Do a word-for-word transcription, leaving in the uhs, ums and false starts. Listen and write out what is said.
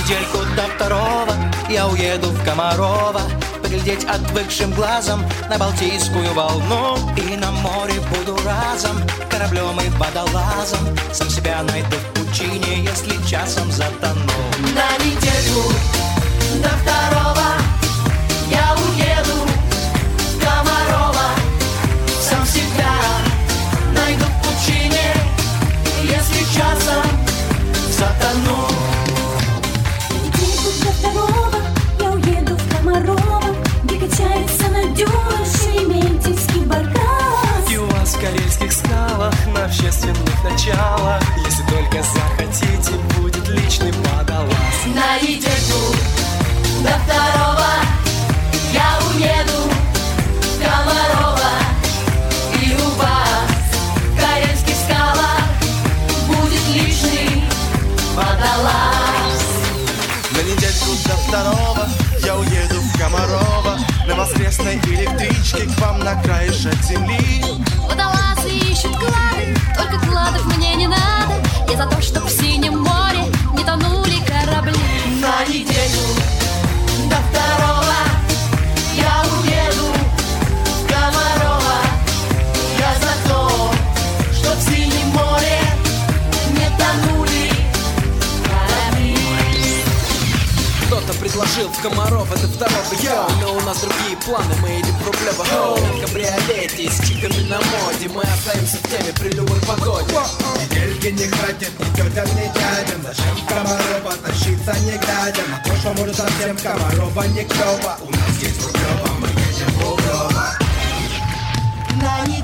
недельку до второго я уеду в Комарово, поглядеть отвыкшим глазом на Балтийскую волну. И на море буду разом кораблем и водолазом, сам себя найду в пучине, если часом затону. На недельку до второго я уеду в Комарово, сам себя найду в пучине, если часом затону. Недельку до второго я уеду в Комарово, где качается на дюнах шереметьевский баркас. И у вас в карельских скалах на общественных началах, если только захотите, будет личный водолаз. На недельку до второго я уеду в Комарово, и у вас в карельских скалах будет личный водолаз. На недельку до второго я уеду в Комарово на воскресной электричке к вам на краешек земли. Водолазы ищут клады, только кладов мне не надо. Я за то, чтоб в синем море не тонули корабли. На недельку до второго я уеду в Комарово. Я за то, чтоб в синем море не тонули корабли. Кто-то предложил в Комаров, это второго йоу, но у нас другие планы, мы едем в Рублево Хоу. В кабриолете с чиками на моде, мы остаемся в теме при любой погоде. Недельки не хватит ни тетям, ни дядям, зачем в Комарова тащиться не глядя на то, что может совсем Комарова не клёво. У нас есть Рублево, мы едем в Рублево. На